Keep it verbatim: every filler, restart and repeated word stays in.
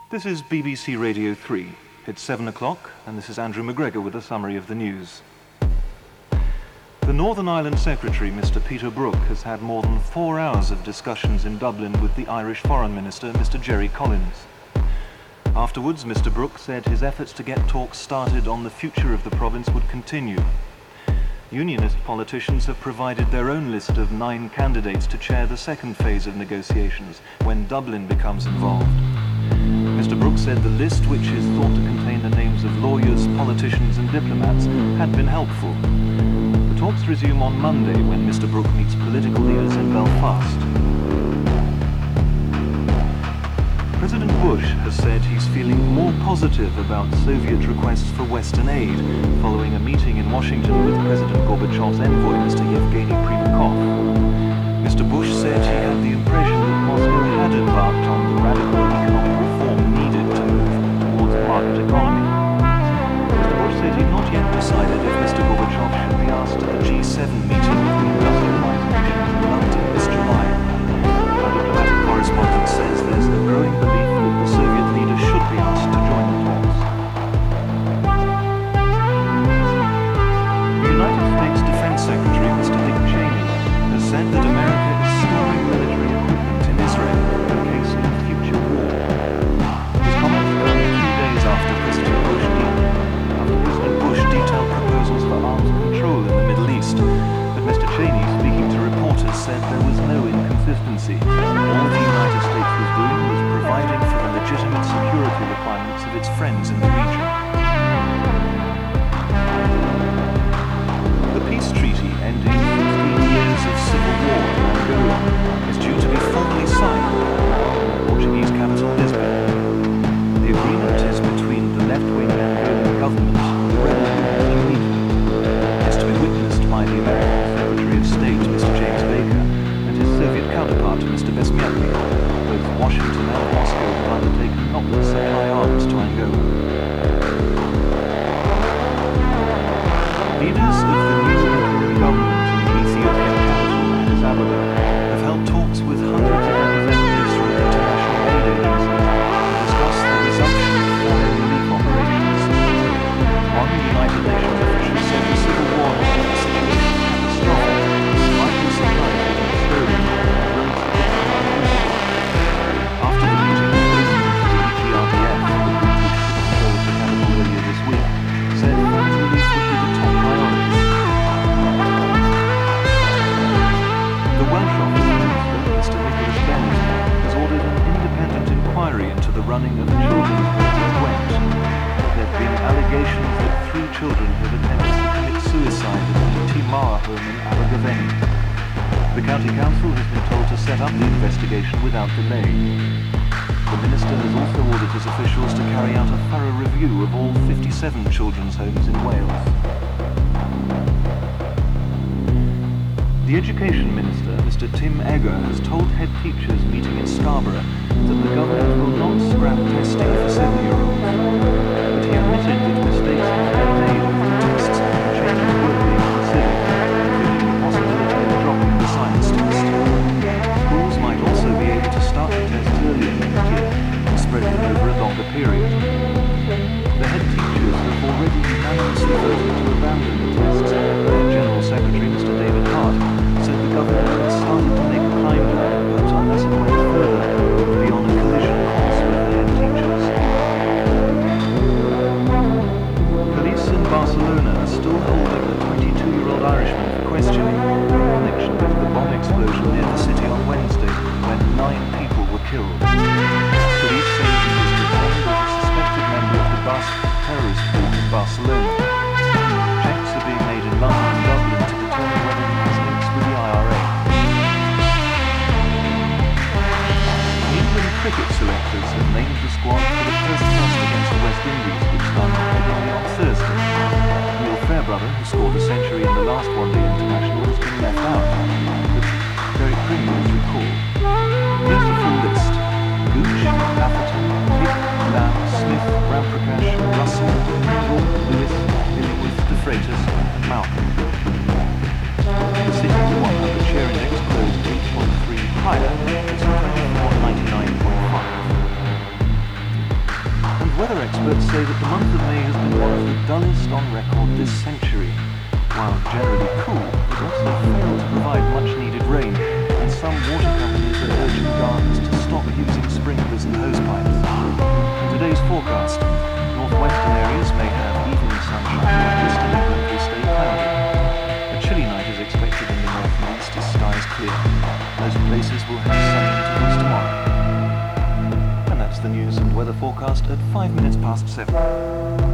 This is B B C Radio three. It's seven o'clock, and this is Andrew McGregor with a summary of the news. The Northern Ireland Secretary, Mister Peter Brooke, has had more than four hours of discussions in Dublin with the Irish Foreign Minister, Mister Gerry Collins. Afterwards, Mister Brooke said his efforts to get talks started on the future of the province would continue. Unionist politicians have provided their own list of nine candidates to chair the second phase of negotiations, when Dublin becomes involved. Mister Brooke said the list, which is thought to contain the names of lawyers, politicians and diplomats, had been helpful. The talks resume on Monday when Mister Brooke meets political leaders in Belfast. President Bush has said he's feeling more positive about Soviet requests for Western aid following a meeting in Washington with President Gorbachev's envoy, Mister Yevgeny Primakov. Mister Bush said he had the impression that Moscow had embarked on the radical economic reform needed to move towards a market economy. Mister Bush said he'd not yet decided if Mister Gorbachev should be asked to the G seven meeting of the industrialized nation in London this July. Our diplomatic correspondent says there's a growing belief that the Soviet leader should be asked to join the talks. The United States Defense Secretary, Mister Dick Cheney, has said that America is storing military equipment in Israel in case of future war. His comments come three days after President Bush, de- after President Bush detailed proposals for arms control in the Middle East. But Mister Cheney, speaking to reporters, said there was no inconsistency. All the United States was doing was providing for the legitimate security requirements of its friends in the region. The peace treaty ending fifteen years of civil war in Angola is due to be formally signed in the Portuguese capital Lisbon. The agreement is between the left-wing Angolan government and the rebel movement UNITA. It's to be witnessed by the American Secretary of State, Mister James Baker, and his Soviet counterpart, Mister Besmiatny. Both Washington and Moscow have undertaken not to supply arms to Angola. Leaders of the new interim government in the Ethiopian capital, Addis Ababa, have held talks with hundreds of representatives from international aid agencies to discuss the resumption of foreign relief operations. One United Nations official said the civil war has made the situation catastrophic, with vital supplies being stolen and roads After the meeting, the president of the E P R D F, the group which took control of the capital earlier this week, said foreign relief would be the top priority. The Welsh Office Minister, Mister Nicholas Bennet, has ordered an independent inquiry into the running of a children's home in Gwent. There have been allegations that three children have attempted to commit suicide at the Timar home in Abergavenny. The County Council has been told to set up the investigation without delay. The Minister has also ordered his officials to carry out a thorough review of all fifty-seven children's homes in Wales. The Education Minister, Mister Tim Egger, has told head teachers meeting in Scarborough that the government will not scrap testing for seven-year-olds. But he admitted that mistakes have been made over tests and changes were being considered, including the possibility of dropping the science test. Schools might also be able to start the test earlier in the year and spread them over a longer period. The head teachers have already unanimously voted to abandon the tests. Their General Secretary, Mister David Hart, said the government had started to make a climb down, but unless it went further, it would be on a collision course with the head teachers. Police in Barcelona are still holding a twenty-two-year-old Irishman for questioning in connection with the bomb explosion near the city on Wednesday, when nine people were killed. Police say he was detained as a suspected member of the Basque terrorist group in Barcelona. Checks are being made in London and Dublin to determine whether he has links with the I R A. The England cricket selectors have named the squad for the first test against the West Indies, which starts headingly on Thursday. Neil Fairbrother, who scored a century in the last one-day international, has been left out, but Derek Pringle is recalled. Here's the full list: Gooch, Atherton, Pick, Lamb, Smith, Ramprakash, Russell, Pringle, Lewis, Illingworth, De Freitas and Malcolm. The City's one hundred share index closed eight point three higher, it's twenty-four ninety-nine point five. this century. While generally cool, it also failed to provide much needed rain, and some water companies are urging gardeners to stop using sprinklers and hosepipes. Today's forecast: northwestern areas may have evening sunshine, while eastern England will stay cloudy. A chilly night is expected in the north and east as skies clear. Most places will have sunny intervals tomorrow. And that's the news and weather forecast at five minutes past seven.